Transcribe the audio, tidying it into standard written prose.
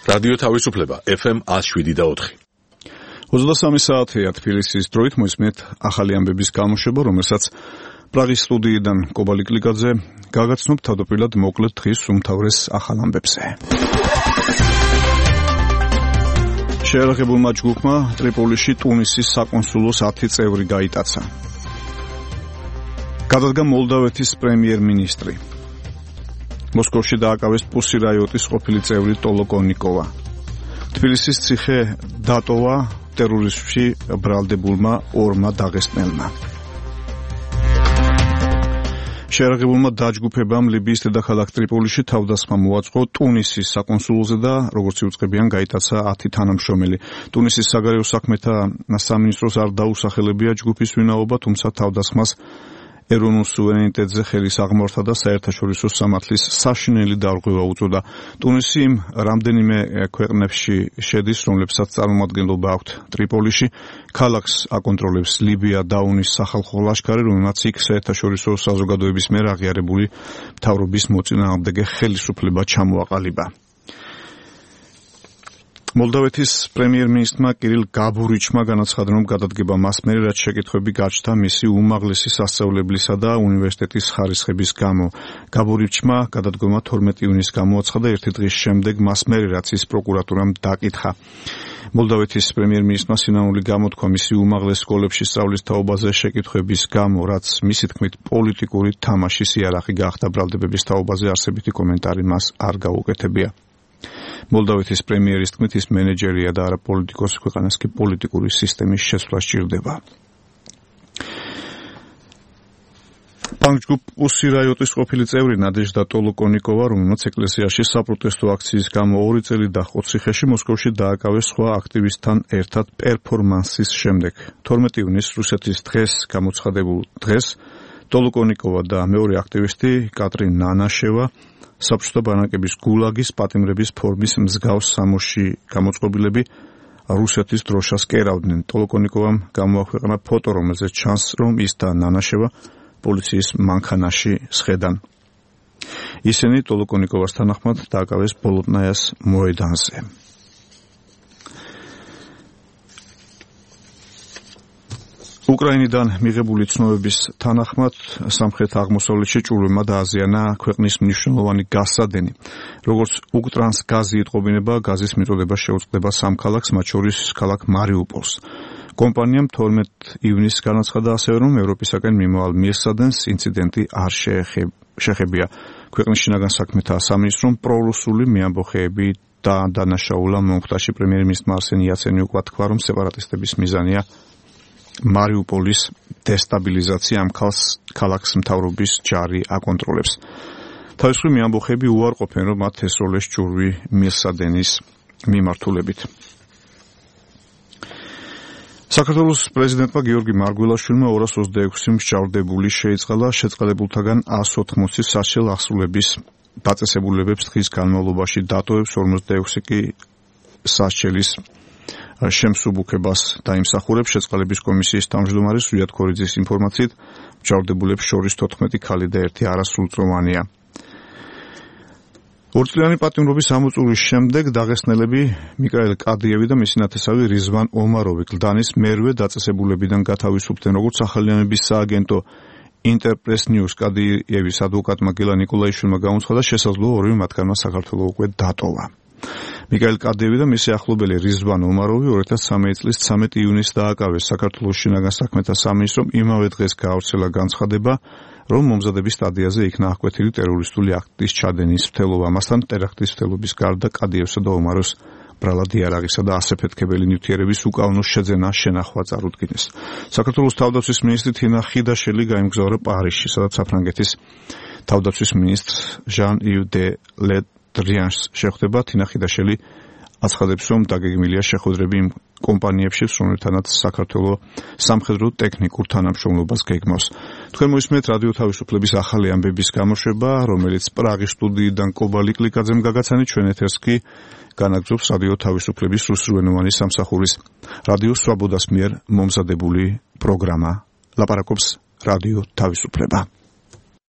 რადიო თავისუფლება FM 107.4. 23 საათია თბილისის დროით მოისმენთ ახალი ამბების გამოშვება, რომელსაც პრაღის სტუდიიდან კობალი კლიკაძე გაგაცნობ თავდაპირველად მოკლედ დღის უმთავრეს ახალ ამბებზე. შეერაღებულმა ჯგუფმა ტრიპოლიში ტუნისის საკონსულოს 10 წევრი გაიტაცა. გადადგა მოლდავეთის პრემიერ-მინისტრი. მოსკოვში დააკავეს პუსირაიოტის ყოფილი წევრი ტოლოკონიკოვა. თბილისის ციხე დატოვა ტერორიზმში ბრალდებულმა ორმა დაღესტნელმა. შეერაღებულმა დაჯგუფებამ ლიბიის დედაქალაქ ტრიპოლიში თავდასხმა მოაწყო ტუნისის საკონსულოზე და როგორც იუწყებიან გაიტაცა 10 თანამშრომელი. ტუნისის საგარეო საქმეთა სამინისტროს არ დაუსახელებია ჯგუფის ვინაობა, თუმცა თავდასხმას ეროვნულ სუვერენიტეტზე ხელის აღმორთა და საერთაშორისო სამართლის საშინელი დარღვევა უწოდა. ტუნისი იმ რამდენიმე ქვეყნებში შედის, რომლებსაც წარმომადგენლობა აქვთ ტრიპოლიში. ქალაქს აკონტროლებს ლიბია დაუნის სახალხო ლაშქარი, რომელმაც იქ საერთაშორისო საზოგადოების მიერ აღიარებული მთავრობის მოწინააღმდეგე ხელისუფლება ჩამოაყალიბა. მოლდავეთის პრემიერ-მინისტრმა კირილ გაბურიჩმა განაცხადა, რომ გადადგება მას მერე, რაც შეკითხვები გაჩნდა მისი უმაღლესი სასწავლებლისა და უნივერსიტეტის ხარისხების გამო. გაბურიჩმა გადადგომა 12 ივნისს გამოაცხადა, ერთი დღის შემდეგ მას მერე, რაც ის პროკურატურამ დაკითხა. მოლდავეთის პრემიერ-მინისტრმა სინანული გამოთქვა მისი უმაღლეს სკოლებში სწავლის თაობაზე შეკითხვების გამო, რაც მისი თქმით პოლიტიკური თამაშის იარაღი გახდა ბრალდებების თაობაზე, არსებითი კომენტარი მას არ გაუკეთებია. მოლდავეთის პრემიერის თქმით, ის მენეჯერია და არა პოლიტიკოსი, ქვეყანას კი პოლიტიკური სისტემის შეცვლა სჭირდება. პანკ-ჯგუფ პუსირაიოტის ყოფილი წევრი ნადეჟდა ტოლოკონიკოვა, რომელმაც ეკლესიაში საპროტესტო აქციის გამო 2 წელი დაჰყო ციხეში, მოსკოვში დააკავეს სხვა აქტივისტთან ერთად პერფორმანსის შემდეგ. 12 ივნისს რუსეთის დღეს გამოცხადებულ დღეს ტოლოკონიკოვა და მეორე აქტივისტი კატრინ ნანაშევა საბჭოთა ბანაკების გულაგის პატიმრების ფორმის მსგავს სამოში გამოწყობილები რუსეთის დროშას კერავდნენ. ტოლოკონიკოვამ გამოაქვეყნა ფოტო, რომელზეც ჩანს, რომ ის და ნანაშევა პოლიციის მანქანაში სხედან. ისინი ტოლოკონიკოვას თანახმად დააკავეს ბოლოტნაიას მოედანზე. უკრაინიდან მიღებული ცნობების თანახმად სამხრეთ აღმოსავლეთში ჭურვებმა დააზიანა ქვეყნის მნიშვნელოვანი გაზსადენი. როგორც უკტრანს გაზი იტყობინება, გაზის მიწოდება შეუწყდება 3 ქალაქს, მათ შორის ქალაქ მარიუპოლს. კომპანიამ 12 ივნისს განაცხადა ასევე, რომ ევროპისაკენ მიმავალ მიერსადენს ინციდენტი არ შეხებია. ქვეყნის შინაგან საქმეთა სამინისტრომ პრორუსული მეამბოხეები და დანაშაულა მომხდარში პრემიერ-მინისტრმა არსენ იაცენიუკმა თქვა, რომ სეპარატისტების მიზანია მარიუპოლის დესტაბილიზაცია, ამ ქალაქს მთავრობის ჯარი აკონტროლებს. თავისუფლი მეამბოხეები უარყოფენ, რომ მათ ესროლეს ჭურვი მიერსადენის მიმართულებით. საქართველოს პრეზიდენტმა გიორგი მარგველაშვილმა 226 მსჯავრდებული შეიწყალა, შეწყალებულთაგან 180 სასჯელ აღსრულების დაწესებულებებს დღის განმავლობაში დატოვებს, 46 კი სასჯელის შემსუბუქებას დაიმსახურებს. შეწყალების კომისიის თავმჯდომარე სვიად ქორიძის ინფორმაციით, მსჯავრდებულებს შორის 14 ქალი და 1 არასრულწლოვანია. ორწლიანი პატიმრობის ამოწურვის შემდეგ დაღესტნელები მიკაელ კადიევი და მისი ნათესავი რიзвან ომაროვი გლდანის მერვე დაწესებულებიდან გათავისუფლდნენ. როგორც ახალიანების სააგენტო ინტერპრეს ნიუს კადიევის ადვოკატმა გელა ნიკოლაიშვილმა გამოცხადა, შესაძლოა ორივე მათგანმა საქართველოს უკვე დატოვა. მიკაელ კადიევი და მისი ახლობელი რიзвან ომაროვი 2013 წლის 13 ივნისს დააკავეს. საქართველოს შინაგან საქმეთა სამინისტრომ იმავე დღეს გაავრცელა განცხადება, რომ მომზადების სტადიაზე იქნა აღკვეთილი ტერორისტული აქტის ჩადენის მცდელობა. ამასთან ტერაქტის მცდელობის გარდა კადიევსა და ომაროვს ბრალად იარაღისა და ასაფეთქებელი ნივთიერების უკანონო შეძენა შენახვა წარუდგინეს. საქართველოს თავდაცვის მინისტრი თინა ხიდაშელი გაემგზავრა პარიზში, სადაც საფრანგეთის თავდაცვის მინისტრ ჟან-იվ დე ლედრიანს შეხვდება. თინა ხიდაშელი აცხადებს, რომ დაგეგმილია შეხვედრები იმ კომპანიებში, რომლებთანაც საქართველოს სამხედრო ტექნიკურ თანამშრომლობას გეგმავს. თქვენ მოისმენთ რადიო თავისუფლების ახალი ამბების გამოშვება, რომელიც პრაღის სტუდიიდან კობალი კლიკაძემ გაგაცანით. ჩვენ ეთერს კი განაგრძობს რადიო თავისუფლების რუსულენოვანი სამსახურის რადიო სვაბოდას მიერ მომზადებული პროგრამა. ლაპარაკობს რადიო თავისუფლება.